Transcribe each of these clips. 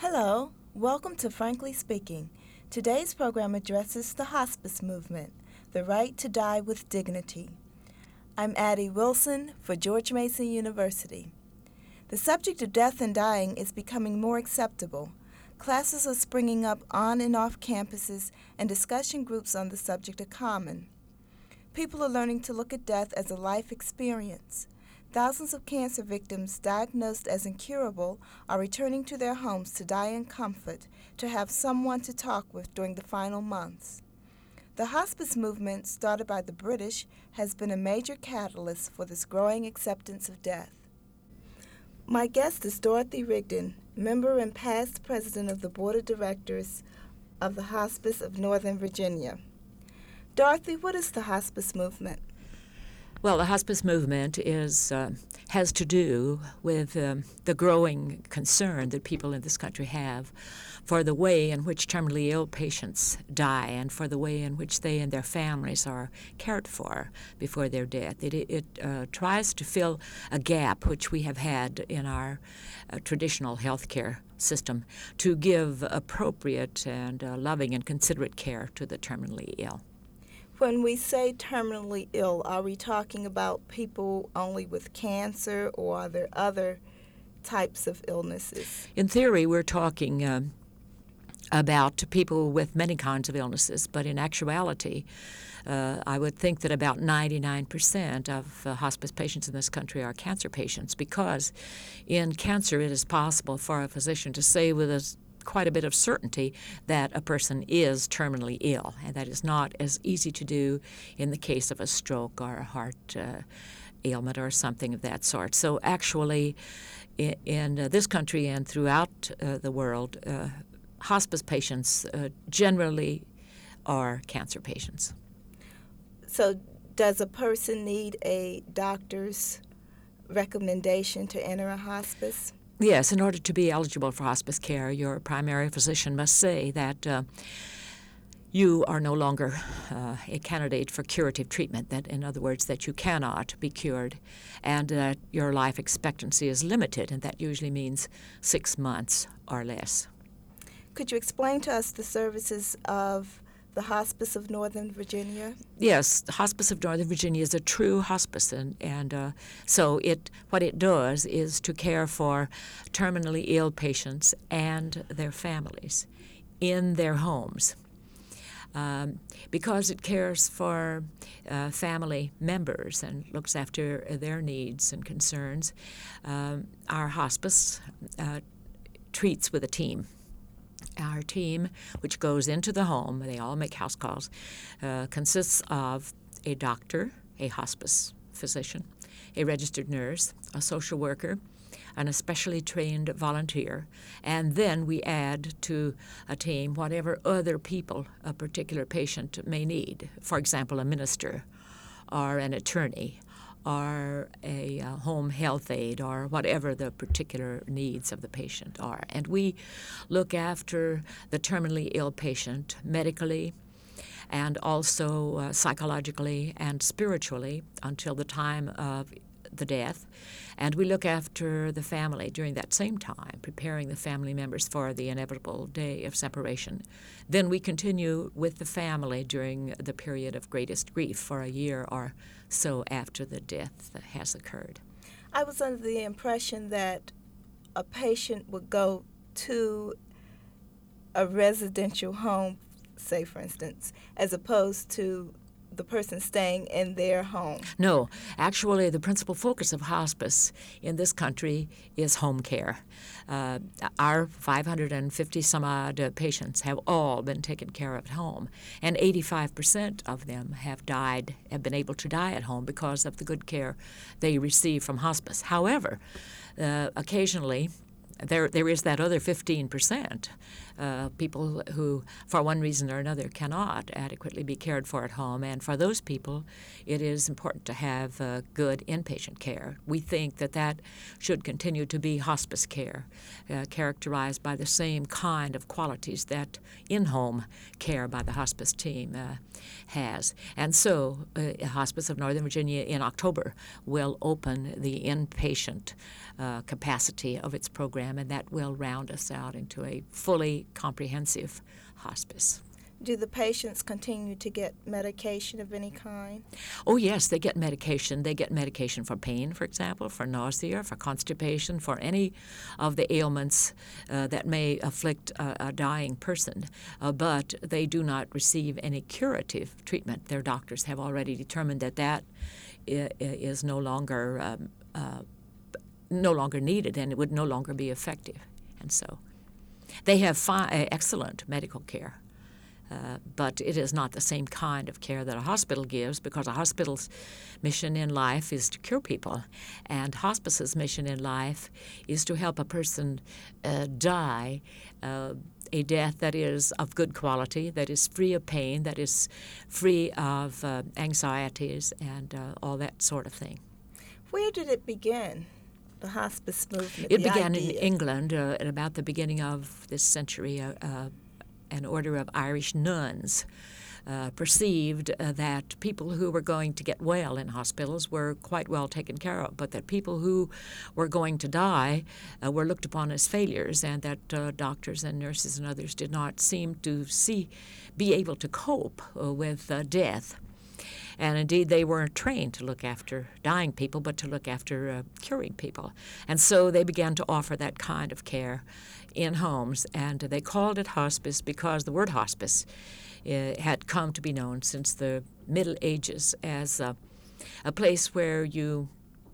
Hello, welcome to Frankly Speaking. Today's program addresses the hospice movement, the right to die with dignity. I'm Addie Wilson for George Mason University. The subject of death and dying is becoming more acceptable. Classes are springing up on and off campuses, and discussion groups on the subject are common. People are learning to look at death as a life experience. Thousands of cancer victims diagnosed as incurable are returning to their homes to die in comfort, to have someone to talk with during the final months. The hospice movement, started by the British, has been a major catalyst for this growing acceptance of death. My guest is Dorothy Rigdon, member and past president of the Board of Directors of the Hospice of Northern Virginia. Dorothy, what is the hospice movement? Well, the hospice movement has to do with the growing concern that people in this country have for the way in which terminally ill patients die and for the way in which they and their families are cared for before their death. It tries to fill a gap which we have had in our traditional health care system to give appropriate and loving and considerate care to the terminally ill. When we say terminally ill, are we talking about people only with cancer, or are there other types of illnesses? In theory, we're talking about people with many kinds of illnesses, but in actuality, I would think that about 99% of hospice patients in this country are cancer patients, because in cancer it is possible for a physician to say with quite a bit of certainty that a person is terminally ill, and that is not as easy to do in the case of a stroke or a heart ailment or something of that sort. So actually, in this country and throughout the world, hospice patients generally are cancer patients. So does a person need a doctor's recommendation to enter a hospice? Yes, in order to be eligible for hospice care, your primary physician must say that you are no longer a candidate for curative treatment, that in other words, that you cannot be cured, and that your life expectancy is limited, and that usually means 6 months or less. Could you explain to us the services of the Hospice of Northern Virginia? Yes, the Hospice of Northern Virginia is a true hospice, and so what it does is to care for terminally ill patients and their families in their homes. Because it cares for family members and looks after their needs and concerns, our hospice treats with a team. Our team, which goes into the home, they all make house calls, consists of a doctor, a hospice physician, a registered nurse, a social worker, an especially trained volunteer, and then we add to a team whatever other people a particular patient may need. For example, a minister or an attorney or a home health aide, or whatever the particular needs of the patient are. And we look after the terminally ill patient medically and also psychologically and spiritually until the time of the death. And we look after the family during that same time, preparing the family members for the inevitable day of separation. Then we continue with the family during the period of greatest grief for a year or so after the death has occurred. I was under the impression that a patient would go to a residential home, say for instance, as opposed to the person staying in their home. No, actually the principal focus of hospice in this country is home care. Our 550 some odd patients have all been taken care of at home, and 85% of them have been able to die at home because of the good care they receive from hospice. However, occasionally there is that other 15%, people who, for one reason or another, cannot adequately be cared for at home. And for those people, it is important to have good inpatient care. We think that should continue to be hospice care, characterized by the same kind of qualities that in-home care by the hospice team has. And so Hospice of Northern Virginia in October will open the inpatient capacity of its program program, and that will round us out into a fully comprehensive hospice. Do the patients continue to get medication of any kind? Oh, yes, they get medication. They get medication for pain, for example, for nausea, for constipation, for any of the ailments that may afflict a dying person. But they do not receive any curative treatment. Their doctors have already determined that that is no longer needed, and it would no longer be effective. And so they have excellent medical care. But it is not the same kind of care that a hospital gives, because a hospital's mission in life is to cure people, and hospice's mission in life is to help a person die a death that is of good quality, that is free of pain, that is free of anxieties and all that sort of thing. Where did it begin, the hospice movement? It began in England at about the beginning of this century. An order of Irish nuns perceived that people who were going to get well in hospitals were quite well taken care of, but that people who were going to die were looked upon as failures, and that doctors and nurses and others did not seem to be able to cope with death. And indeed, they weren't trained to look after dying people, but to look after curing people. And so they began to offer that kind of care in homes, and they called it hospice because the word hospice had come to be known since the Middle Ages as a place where you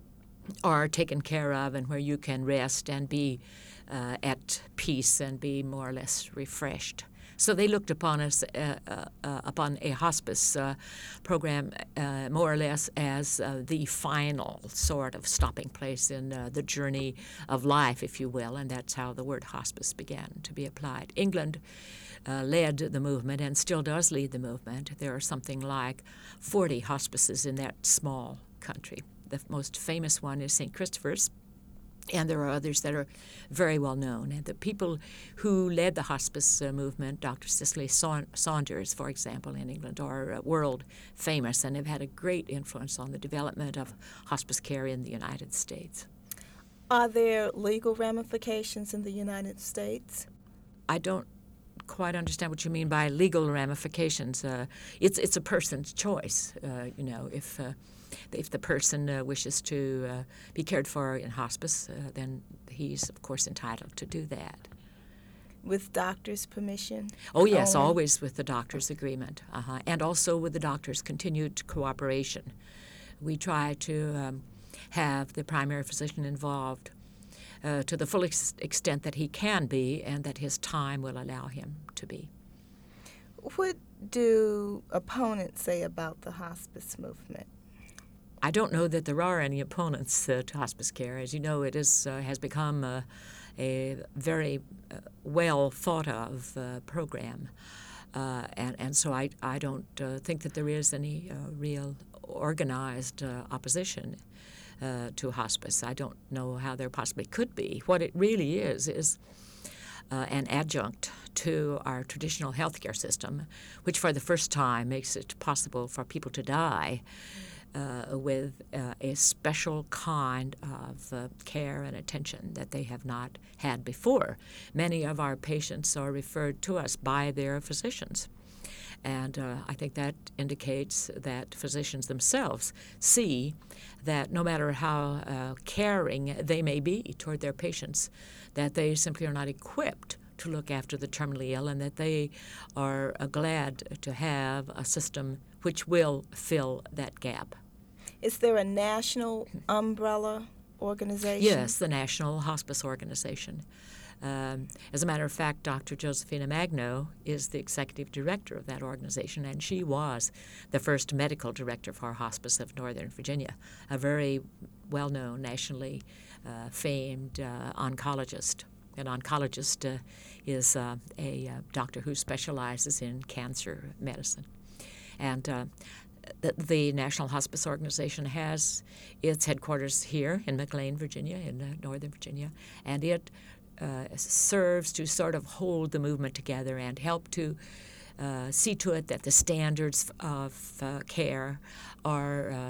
are taken care of and where you can rest and be at peace and be more or less refreshed. So they looked upon us, upon a hospice program more or less as the final sort of stopping place in the journey of life, if you will, and that's how the word hospice began to be applied. England led the movement and still does lead the movement. There are something like 40 hospices in that small country. The most famous one is St. Christopher's, and there are others that are very well known. And the people who led the hospice movement, Dr. Cicely Saunders, for example, in England, are world famous and have had a great influence on the development of hospice care in the United States. Are there legal ramifications in the United States? I don't quite understand what you mean by legal ramifications. It's a person's choice, if the person wishes to be cared for in hospice, then he's, of course, entitled to do that. With doctor's permission? Oh, yes, always with the doctor's agreement, and also with the doctor's continued cooperation. We try to have the primary physician involved to the full extent that he can be and that his time will allow him to be. What do opponents say about the hospice movement? I don't know that there are any opponents to hospice care. As you know, it has become a very well thought of program, and so I don't think that there is any real organized opposition to hospice. I don't know how there possibly could be. What it really is an adjunct to our traditional healthcare system, which for the first time makes it possible for people to die with a special kind of care and attention that they have not had before. Many of our patients are referred to us by their physicians. And I think that indicates that physicians themselves see that no matter how caring they may be toward their patients, that they simply are not equipped to look after the terminally ill, and that they are glad to have a system which will fill that gap. Is there a national umbrella organization? Yes, the National Hospice Organization. As a matter of fact, Dr. Josephina Magno is the executive director of that organization, and she was the first medical director for hospice of Northern Virginia, a very well-known, nationally famed oncologist. An oncologist is a doctor who specializes in cancer medicine. And the National Hospice Organization has its headquarters here in McLean, Virginia, in Northern Virginia, and it serves to sort of hold the movement together and help to see to it that the standards of care are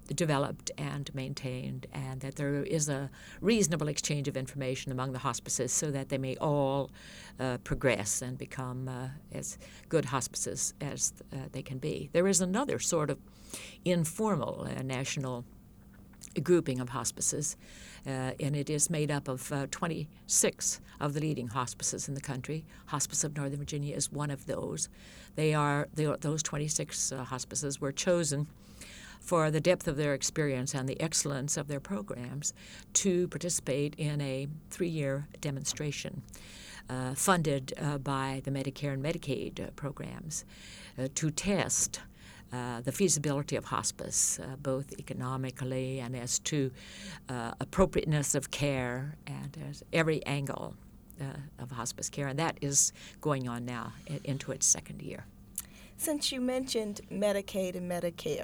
developed and maintained, and that there is a reasonable exchange of information among the hospices so that they may all progress and become as good hospices as they can be. There is another sort of informal national grouping of hospices, and it is made up of 26 of the leading hospices in the country. Hospice of Northern Virginia is one of those. Those 26 hospices were chosen for the depth of their experience and the excellence of their programs to participate in a 3-year demonstration funded by the Medicare and Medicaid programs to test the feasibility of hospice, both economically and as to appropriateness of care and as every angle of hospice care. And that is going on now into its 2nd year. Since you mentioned Medicaid and Medicare,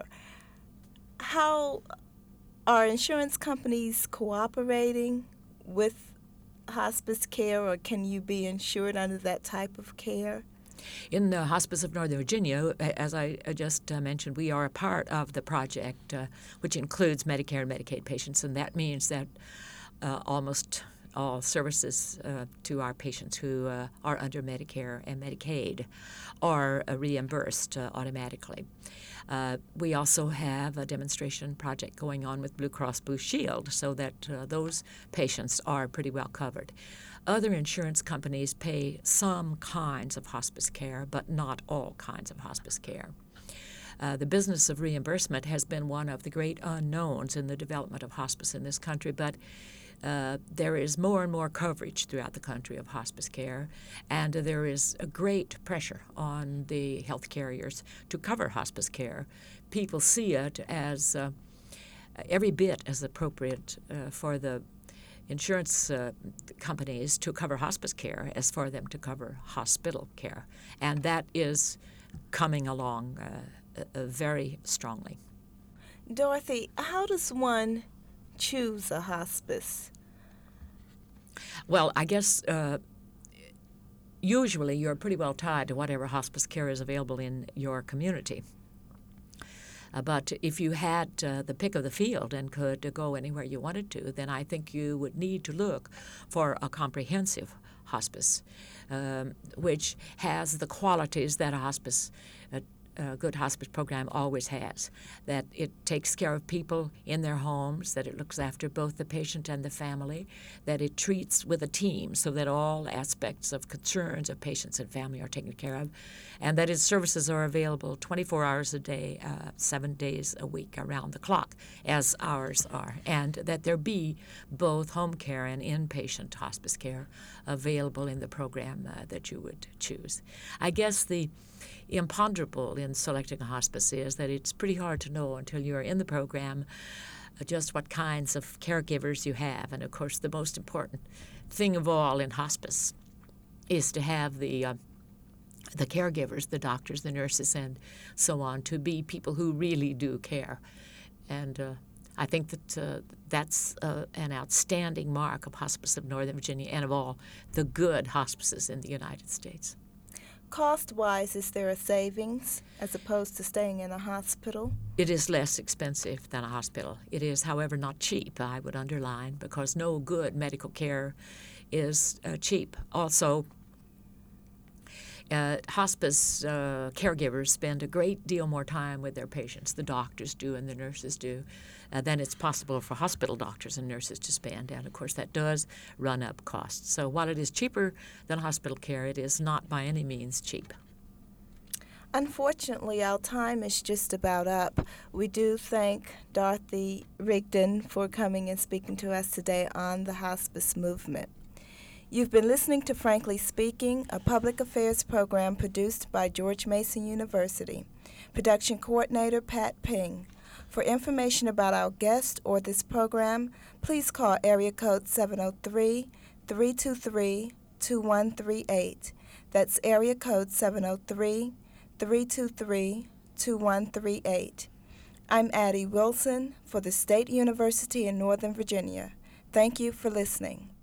how are insurance companies cooperating with hospice care, or can you be insured under that type of care? In the Hospice of Northern Virginia, as I just mentioned, we are a part of the project, which includes Medicare and Medicaid patients, and that means that almost all services to our patients who are under Medicare and Medicaid are reimbursed automatically. We also have a demonstration project going on with Blue Cross Blue Shield so that those patients are pretty well covered. Other insurance companies pay some kinds of hospice care, but not all kinds of hospice care. The business of reimbursement has been one of the great unknowns in the development of hospice in this country, but there is more and more coverage throughout the country of hospice care, and there is a great pressure on the health carriers to cover hospice care. People see it as every bit as appropriate for the insurance companies to cover hospice care as for them to cover hospital care, and that is coming along very strongly. Dorothy, how does one choose a hospice? Well, I guess usually you're pretty well tied to whatever hospice care is available in your community. But if you had the pick of the field and could go anywhere you wanted to, then I think you would need to look for a comprehensive hospice, which has the qualities that a good hospice program always has, that it takes care of people in their homes, that it looks after both the patient and the family, that it treats with a team so that all aspects of concerns of patients and family are taken care of, and that its services are available 24 hours a day, 7 days a week, around the clock, as ours are, and that there be both home care and inpatient hospice care available in the program that you would choose. I guess the imponderable in selecting a hospice is that it's pretty hard to know until you're in the program just what kinds of caregivers you have. And of course, the most important thing of all in hospice is to have the caregivers, the doctors, the nurses, and so on, to be people who really do care. And I think that that's an outstanding mark of Hospice of Northern Virginia and of all the good hospices in the United States. Cost-wise, is there a savings as opposed to staying in a hospital? It is less expensive than a hospital. It is, however, not cheap, I would underline, because no good medical care is cheap. Also, hospice caregivers spend a great deal more time with their patients, the doctors do and the nurses do, than it's possible for hospital doctors and nurses to spend. And, of course, that does run up costs. So while it is cheaper than hospital care, it is not by any means cheap. Unfortunately, our time is just about up. We do thank Dorothy Rigdon for coming and speaking to us today on the hospice movement. You've been listening to Frankly Speaking, a public affairs program produced by George Mason University. Production coordinator Pat Ping. For information about our guest or this program, please call area code 703-323-2138. That's area code 703-323-2138. I'm Addie Wilson for the State University in Northern Virginia. Thank you for listening.